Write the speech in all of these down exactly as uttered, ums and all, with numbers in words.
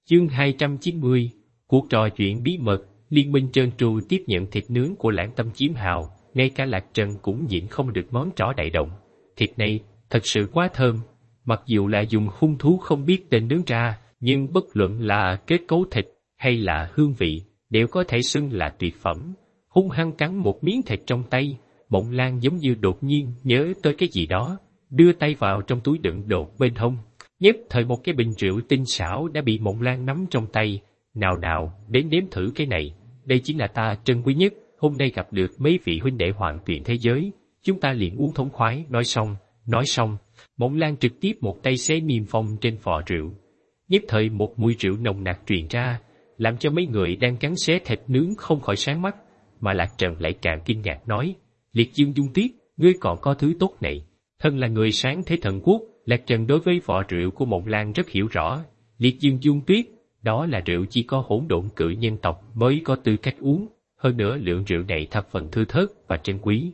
Chương hai trăm chín mươi, cuộc trò chuyện bí mật. Liên minh trơn tru tiếp nhận thịt nướng của Lãng Tâm Chiếm Hào, ngay cả Lạc Trần cũng nhịn không được món trỏ đại động. Thịt này thật sự quá thơm, mặc dù là dùng hung thú không biết tên nướng ra, nhưng bất luận là kết cấu thịt hay là hương vị, đều có thể xưng là tuyệt phẩm. Hung hăng cắn một miếng thịt trong tay, Mộng Lan giống như đột nhiên nhớ tới cái gì đó, đưa tay vào trong túi đựng đồ bên hông. Nhất thời một cái bình rượu tinh xảo đã bị Mộng Lan nắm trong tay. Nào nào, đến nếm thử cái này, đây chính là ta trân quý nhất, hôm nay gặp được mấy vị huynh đệ hoàng tuyển thế giới, chúng ta liền uống thống khoái. Nói xong, nói xong, Mộng Lan trực tiếp một tay xé niêm phong trên vò rượu. Nhất thời một mùi rượu nồng nặc truyền ra, làm cho mấy người đang cắn xé thịt nướng không khỏi sáng mắt, mà Lạc Trần lại càng kinh ngạc nói, Liệt Dương Dung Tuyết, ngươi còn có thứ tốt này. Thân là người sáng thế thần quốc, Lạc Trần đối với vò rượu của Mộng Lan rất hiểu rõ. Liệt Dương Dung Tuyết, đó là rượu chỉ có hỗn độn cự nhân tộc mới có tư cách uống, hơn nữa lượng rượu này thập phần thưa thớt và trân quý.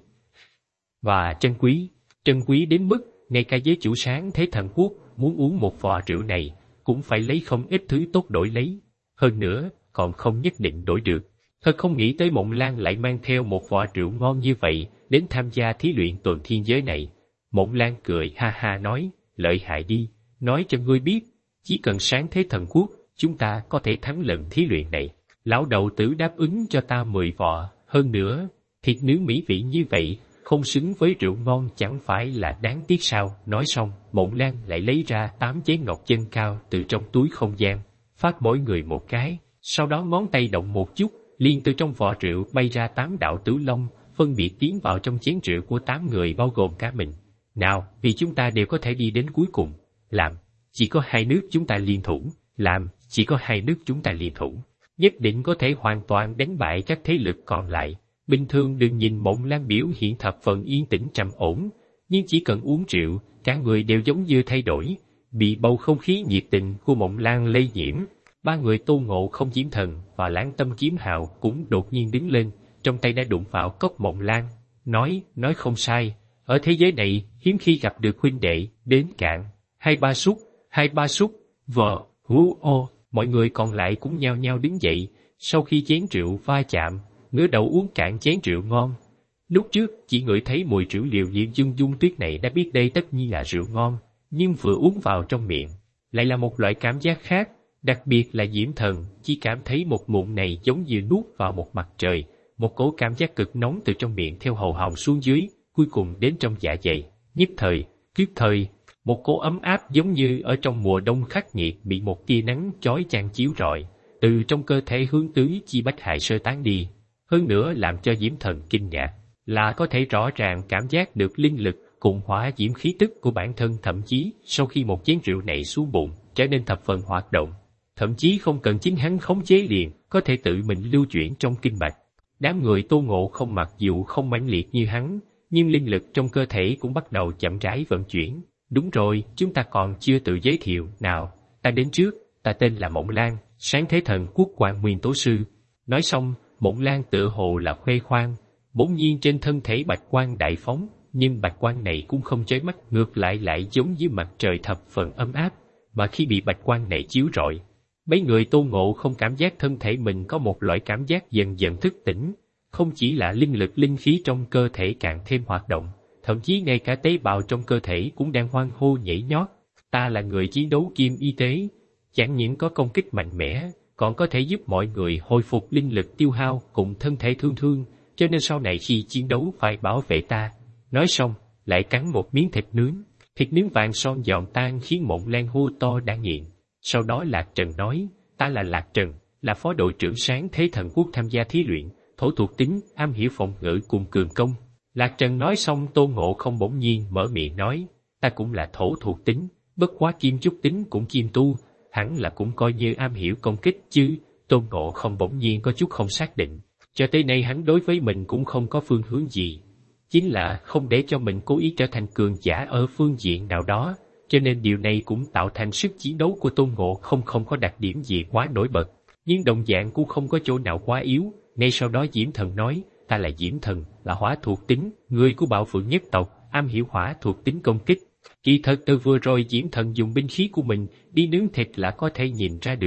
Và trân quý, trân quý đến mức ngay cả giới chủ sáng thế thần quốc muốn uống một vò rượu này cũng phải lấy không ít thứ tốt đổi lấy, hơn nữa còn không nhất định đổi được. Thật không nghĩ tới Mộng Lan lại mang theo một vò rượu ngon như vậy đến tham gia thí luyện tuần thiên giới này. Mộng Lan cười ha ha nói, lợi hại đi, nói cho ngươi biết, chỉ cần sáng thế thần quốc, chúng ta có thể thắng lần thí luyện này. Lão đầu tử đáp ứng cho ta mười vò, hơn nữa, thịt nướng mỹ vị như vậy, không xứng với rượu ngon chẳng phải là đáng tiếc sao. Nói xong, Mộng Lan lại lấy ra tám chén ngọc chân cao từ trong túi không gian, phát mỗi người một cái, sau đó ngón tay động một chút, liền từ trong vò rượu bay ra tám đạo tử long, phân biệt tiến vào trong chén rượu của tám người bao gồm cả mình. Nào, vì chúng ta đều có thể đi đến cuối cùng, làm, chỉ có hai nước chúng ta liên thủ, làm, chỉ có hai nước chúng ta liên thủ, nhất định có thể hoàn toàn đánh bại các thế lực còn lại. Bình thường đừng nhìn Mộng Lan biểu hiện thập phần yên tĩnh trầm ổn, nhưng chỉ cần uống rượu, cả người đều giống như thay đổi, bị bầu không khí nhiệt tình của Mộng Lan lây nhiễm. Ba người Tôn Ngộ Không Diễm Thần và Lãng Tâm Kiếm Hào cũng đột nhiên đứng lên, trong tay đã đụng vào cốc Mộng Lan, nói, nói không sai, ở thế giới này hiếm khi gặp được huynh đệ đến cạn, hai ba xúc, hai ba xúc, vợ, hú ô, mọi người còn lại cũng nhao nhao đứng dậy, sau khi chén rượu va chạm, ngửa đầu uống cạn chén rượu ngon. Lúc trước chỉ ngửi thấy mùi rượu liều Liệt Dương Dung Tuyết này đã biết đây tất nhiên là rượu ngon, nhưng vừa uống vào trong miệng, lại là một loại cảm giác khác, đặc biệt là Diễm Thần chỉ cảm thấy một ngụm này giống như nuốt vào một mặt trời, một cỗ cảm giác cực nóng từ trong miệng theo hầu họng xuống dưới, cuối cùng đến trong dạ dày, nhất thời, kiếp thời, một cỗ ấm áp giống như ở trong mùa đông khắc nghiệt bị một tia nắng chói chang chiếu rọi, từ trong cơ thể hướng tứ chi bách hại sơ tán đi. Hơn nữa làm cho Diễm Thần kinh ngạc là có thể rõ ràng cảm giác được linh lực cùng hỏa diễm khí tức của bản thân, thậm chí sau khi một chén rượu này xuống bụng trở nên thập phần hoạt động, thậm chí không cần chính hắn khống chế liền có thể tự mình lưu chuyển trong kinh mạch. Đám người Tôn Ngộ Không mặc dù không mãnh liệt như hắn, nhưng linh lực trong cơ thể cũng bắt đầu chậm rãi vận chuyển. Đúng rồi, chúng ta còn chưa tự giới thiệu, nào, ta đến trước, ta tên là Mộng Lan, sáng thế thần quốc Quang Nguyên Tố Sư. Nói xong, Mộng Lan tựa hồ là khoe khoang, bỗng nhiên trên thân thể bạch quang đại phóng, nhưng bạch quang này cũng không chói mắt, ngược lại lại giống như mặt trời thập phần ấm áp, mà khi bị bạch quang này chiếu rọi, mấy người Tôn Ngộ không cảm giác thân thể mình có một loại cảm giác dần dần thức tỉnh, không chỉ là linh lực linh khí trong cơ thể càng thêm hoạt động, thậm chí ngay cả tế bào trong cơ thể cũng đang hoan hô nhảy nhót. Ta là người chiến đấu kiêm y tế, chẳng những có công kích mạnh mẽ, còn có thể giúp mọi người hồi phục linh lực tiêu hao cùng thân thể thương thương, cho nên sau này khi chiến đấu phải bảo vệ ta. Nói xong, lại cắn một miếng thịt nướng, thịt nướng vàng son giòn tan khiến Mộng Lan hô to đã nghiện. Sau đó Lạc Trần nói, ta là Lạc Trần, là phó đội trưởng sáng thế thần quốc tham gia thí luyện, thổ thuộc tính, am hiểu phòng ngự cùng cường công. Lạc Trần nói xong, Tôn Ngộ Không bỗng nhiên mở miệng nói, ta cũng là thổ thuộc tính, bất quá kim trúc tính cũng kim tu, hẳn là cũng coi như am hiểu công kích chứ. Tôn Ngộ Không bỗng nhiên có chút không xác định, cho tới nay hắn đối với mình cũng không có phương hướng gì, chính là không để cho mình cố ý trở thành cường giả ở phương diện nào đó, cho nên điều này cũng tạo thành sức chiến đấu của Tôn Ngộ Không không có đặc điểm gì quá nổi bật, nhưng đồng dạng cũng không có chỗ nào quá yếu. Ngay sau đó Diễm Thần nói, ta là Diễm Thần, là hỏa thuộc tính, người của Bạo Phượng nhất tộc, am hiểu hỏa thuộc tính công kích. Kỳ thật từ vừa rồi Diễm Thần dùng binh khí của mình đi nướng thịt là có thể nhìn ra được,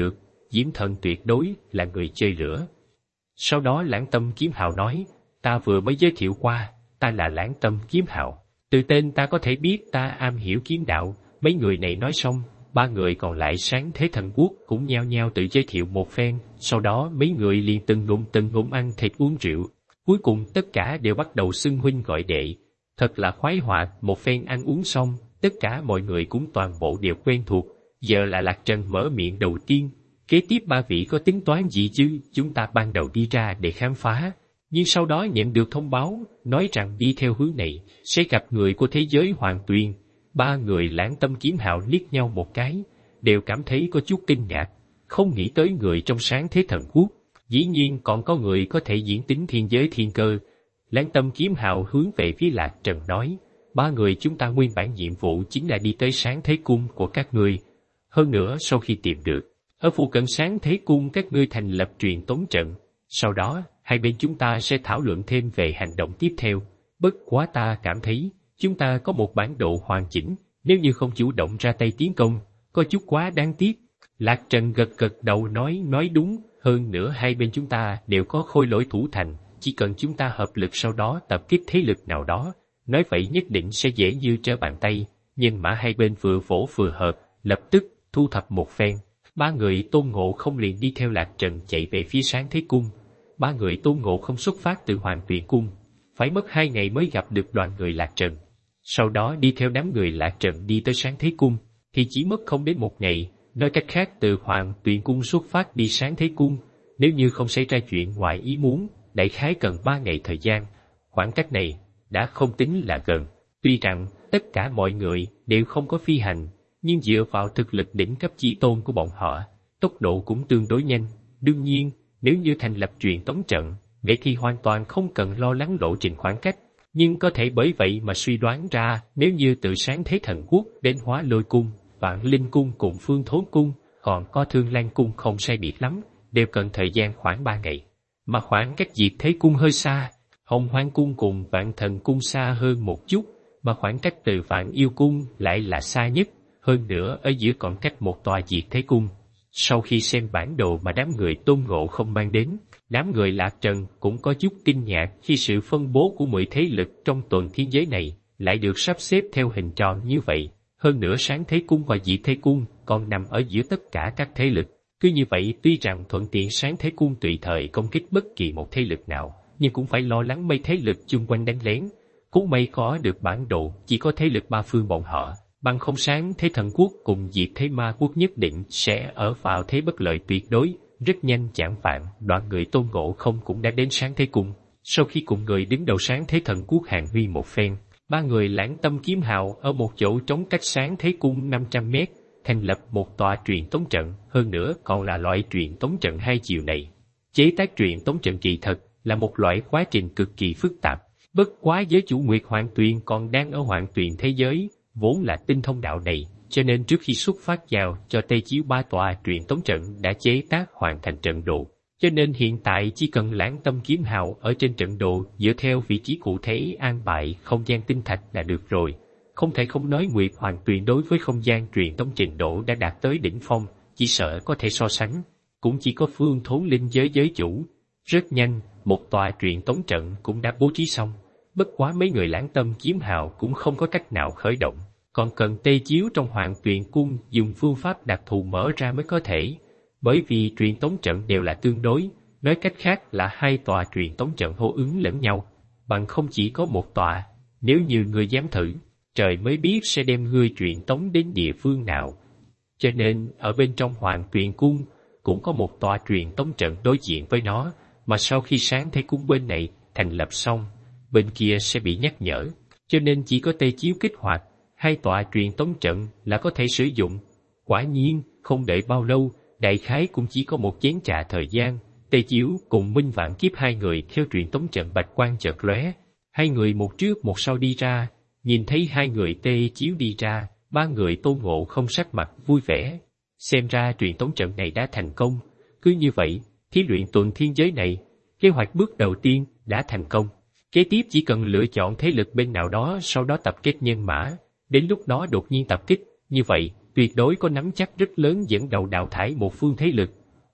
Diễm Thần tuyệt đối là người chơi lửa. Sau đó Lãng Tâm Kiếm Hào nói, ta vừa mới giới thiệu qua, ta là Lãng Tâm Kiếm Hào. Từ tên ta có thể biết ta am hiểu kiếm đạo. Mấy người này nói xong, ba người còn lại Sáng Thế Thần Quốc cũng nhao nhao tự giới thiệu một phen, sau đó mấy người liền từng ngụm từng ngụm ăn thịt uống rượu. Cuối cùng tất cả đều bắt đầu xưng huynh gọi đệ. Thật là khoái hoạt. Một phen ăn uống xong, tất cả mọi người cũng toàn bộ đều quen thuộc. Giờ là Lạc Trần mở miệng đầu tiên. Kế tiếp ba vị có tính toán gì chứ? Chúng ta ban đầu đi ra để khám phá, nhưng sau đó nhận được thông báo, nói rằng đi theo hướng này, sẽ gặp người của thế giới Hoàng Tuyền. Ba người Lãng Tâm Kiếm Hào liếc nhau một cái, đều cảm thấy có chút kinh ngạc, không nghĩ tới người trong Sáng Thế Thần Quốc. Dĩ nhiên còn có người có thể diễn tính thiên giới thiên cơ. Lãng Tâm Kiếm Hào hướng về phía Lạc Trần nói, ba người chúng ta nguyên bản nhiệm vụ chính là đi tới Sáng Thế Cung của các ngươi. Hơn nữa sau khi tìm được, ở phụ cận Sáng Thế Cung các ngươi thành lập truyền tống trận. Sau đó, hai bên chúng ta sẽ thảo luận thêm về hành động tiếp theo. Bất quá ta cảm thấy, chúng ta có một bản đồ hoàn chỉnh, nếu như không chủ động ra tay tiến công, có chút quá đáng tiếc. Lạc Trần gật gật đầu nói, nói đúng, hơn nữa hai bên chúng ta đều có khôi lỗi thủ thành, chỉ cần chúng ta hợp lực sau đó tập kích thế lực nào đó, nói vậy nhất định sẽ dễ như trở bàn tay. Nhưng mà hai bên vừa vỗ vừa hợp, lập tức thu thập một phen. Ba người Tôn Ngộ Không liền đi theo Lạc Trần chạy về phía Sáng Thế Cung. Ba người Tôn Ngộ Không xuất phát từ Hoàng Tuyền Cung, phải mất hai ngày mới gặp được đoàn người Lạc Trần. Sau đó đi theo đám người Lạc Trần đi tới Sáng Thế Cung, thì chỉ mất không đến một ngày. Nói cách khác, từ Hoàng Tuyền Cung xuất phát đi Sáng Thế Cung, nếu như không xảy ra chuyện ngoài ý muốn, đại khái cần ba ngày thời gian. Khoảng cách này đã không tính là gần. Tuy rằng tất cả mọi người đều không có phi hành, nhưng dựa vào thực lực đỉnh cấp chí tôn của bọn họ, tốc độ cũng tương đối nhanh. Đương nhiên, nếu như thành lập truyền tống trận, vậy thì hoàn toàn không cần lo lắng lộ trình khoảng cách. Nhưng có thể bởi vậy mà suy đoán ra, nếu như từ Sáng Thế Thần Quốc đến Hóa Lôi Cung, Vạn Linh Cung cùng Phương Thốn Cung, còn có Thương Lan Cung không sai biệt lắm, đều cần thời gian khoảng ba ngày. Mà khoảng cách Diệt Thế Cung hơi xa, Hồng Hoang Cung cùng Vạn Thần Cung xa hơn một chút, mà khoảng cách từ Vạn Yêu Cung lại là xa nhất, hơn nữa ở giữa còn cách một tòa Diệt Thế Cung. Sau khi xem bản đồ mà đám người Tôn Ngộ Không mang đến, đám người Lạc Trần cũng có chút kinh ngạc khi sự phân bố của mười thế lực trong tuần thiên giới này lại được sắp xếp theo hình tròn như vậy. Hơn nữa Sáng Thế Cung và Diệt Thế Cung còn nằm ở giữa tất cả các thế lực. Cứ như vậy, tuy rằng thuận tiện Sáng Thế Cung tùy thời công kích bất kỳ một thế lực nào, nhưng cũng phải lo lắng mấy thế lực chung quanh đánh lén. Cũng may có được bản đồ, chỉ có thế lực ba phương bọn họ, bằng không Sáng Thế Thần Quốc cùng Diệt Thế Ma Quốc nhất định sẽ ở vào thế bất lợi tuyệt đối. Rất nhanh chẳng vạn, đoạn người Tôn Ngộ Không cũng đã đến Sáng Thế Cung. Sau khi cùng người đứng đầu Sáng Thế Thần Quốc hàng huy một phen, ba người Lãng Tâm Kiếm Hào ở một chỗ trống cách Sáng Thế Cung năm trăm mét, thành lập một tòa truyền tống trận, hơn nữa còn là loại truyền tống trận hai chiều này. Chế tác truyền tống trận kỳ thật là một loại quá trình cực kỳ phức tạp. Bất quá giới chủ Nguyệt Hoàng Tuyền còn đang ở Hoàng Tuyền thế giới, vốn là tinh thông đạo này, cho nên trước khi xuất phát vào cho Tây Chiếu ba tòa truyền tống trận đã chế tác hoàn thành trận đồ. Cho nên hiện tại chỉ cần Lãng Tâm Kiếm Hào ở trên trận đồ dựa theo vị trí cụ thể an bài không gian tinh thạch là được rồi. Không thể không nói Nguyệt Hoàng Tuyền đối với không gian truyền tống trình độ đã đạt tới đỉnh phong, chỉ sợ có thể so sánh, cũng chỉ có Phương Thốn Linh giới giới chủ. Rất nhanh, một tòa truyền tống trận cũng đã bố trí xong, bất quá mấy người Lãng Tâm Kiếm Hào cũng không có cách nào khởi động, còn cần Tây Chiếu trong Hoàng Tuyền Cung dùng phương pháp đặc thù mở ra mới có thể. Bởi vì truyền tống trận đều là tương đối, nói cách khác là hai tòa truyền tống trận hô ứng lẫn nhau, bằng không chỉ có một tòa. Nếu như người dám thử, trời mới biết sẽ đem ngươi truyền tống đến địa phương nào. Cho nên ở bên trong Hoàng Tuyền Cung cũng có một tòa truyền tống trận đối diện với nó, mà sau khi Sáng Thế Cung bên này thành lập xong, bên kia sẽ bị nhắc nhở, cho nên chỉ có Tây Chiếu kích hoạt hai tòa truyền tống trận là có thể sử dụng. Quả nhiên, không đợi bao lâu, đại khái cũng chỉ có một chén trà thời gian, Tây Chiếu cùng Minh Vạn Kiếp hai người theo truyền tống trận bạch quang chợt lóe, hai người một trước một sau đi ra. Nhìn thấy hai người Tây Chiếu đi ra, ba người Tôn Ngộ Không sắc mặt vui vẻ. Xem ra truyền tống trận này đã thành công. Cứ như vậy, thí luyện tuần thiên giới này, kế hoạch bước đầu tiên đã thành công. Kế tiếp chỉ cần lựa chọn thế lực bên nào đó, sau đó tập kết nhân mã. Đến lúc đó đột nhiên tập kích, như vậy tuyệt đối có nắm chắc rất lớn dẫn đầu đào thải một phương thế lực.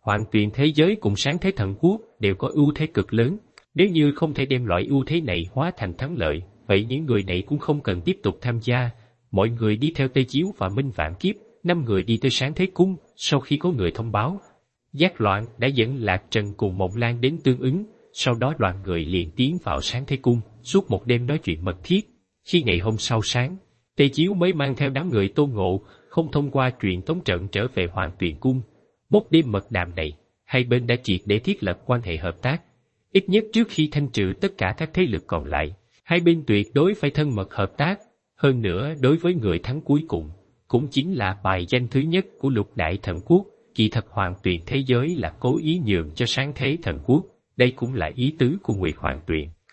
Hoàng Tuyền thế giới cùng Sáng Thế Thần Quốc đều có ưu thế cực lớn. Nếu như không thể đem loại ưu thế này hóa thành thắng lợi, vậy những người này cũng không cần tiếp tục tham gia. Mọi người đi theo Tây Chiếu và Minh Vạn Kiếp, năm người đi tới Sáng Thế Cung. Sau khi có người thông báo, Giác Loạn đã dẫn Lạc Trần cùng Mộng Lan đến tương ứng. Sau đó đoàn người liền tiến vào Sáng Thế Cung, suốt một đêm nói chuyện mật thiết. Khi ngày hôm sau sáng, Tây Chiếu mới mang theo đám người Tôn Ngộ, không thông qua truyền tống trận trở về Hoàng Tuyền Cung. Một đêm mật đàm này, hai bên đã triệt để thiết lập quan hệ hợp tác. Ít nhất trước khi thanh trừ tất cả các thế lực còn lại, hai bên tuyệt đối phải thân mật hợp tác. Hơn nữa, đối với người thắng cuối cùng, cũng chính là bài danh thứ nhất của Lục Đại Thần Quốc, kỳ thật Hoàng Tuyền thế giới là cố ý nhường cho Sáng Thế Thần Quốc. Đây cũng là ý tứ của Nguyệt Hoàng Tuyền.